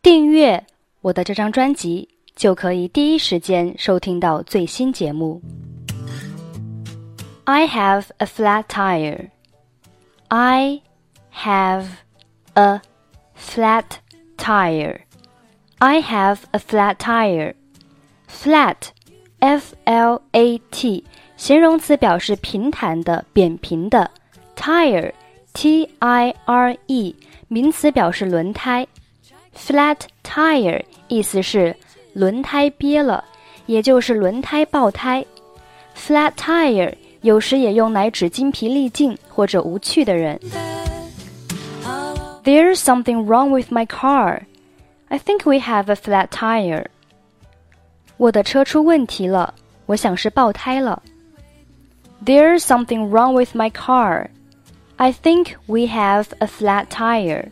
订阅我的这张专辑，就可以第一时间收听到最新节目。I have a flat tire. I have a flat tire. I have a flat tire. Flat, F-L-A-T, 形容词表示平坦的、扁平的。Tire, T-I-R-E, 名词表示轮胎。Flat tire 意思是轮胎憋了，也就是轮胎爆胎。Flat tire 有时也用来指精疲力尽或者无趣的人。There's something wrong with my car. I think we have a flat tire. 我的车出问题了，我想是爆胎了。There's something wrong with my car. I think we have a flat tire.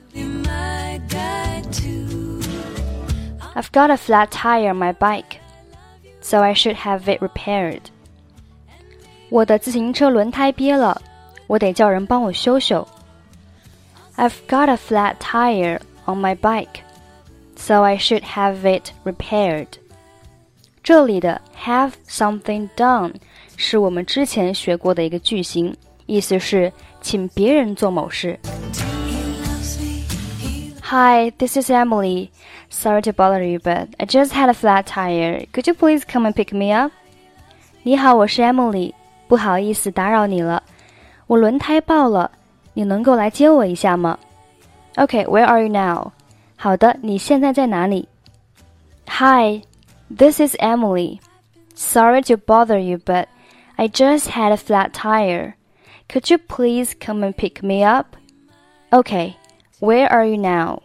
I've got a flat tire on my bike, so I should have it repaired. 我的自行车轮胎憋了，我得叫人帮我修修。I've got a flat tire on my bike, so I should have it repaired. 这里的 have something done 是我们之前学过的一个句型，意思是请别人做某事。Hi, this is Emily. Sorry to bother you, but I just had a flat tire. Could you please come and pick me up? 你好，我是 Emily. 不好意思打扰你了，我轮胎爆了，你能够来接我一下吗？ Okay, where are you now? 好的，你现在在哪里？ Hi, this is Emily. Sorry to bother you, but I just had a flat tire. Could you please come and pick me up? Okay, where are you now?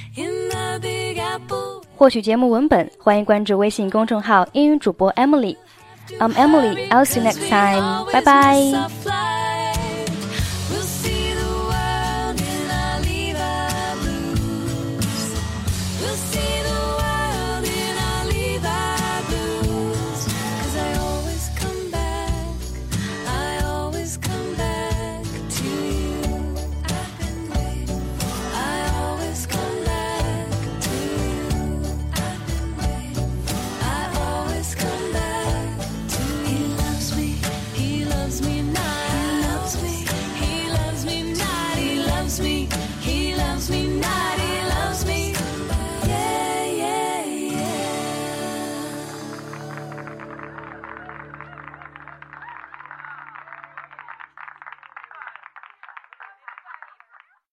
获取节目文本，欢迎关注微信公众号英语主播 Emily. I'm Emily. I'll see you next time. Bye bye.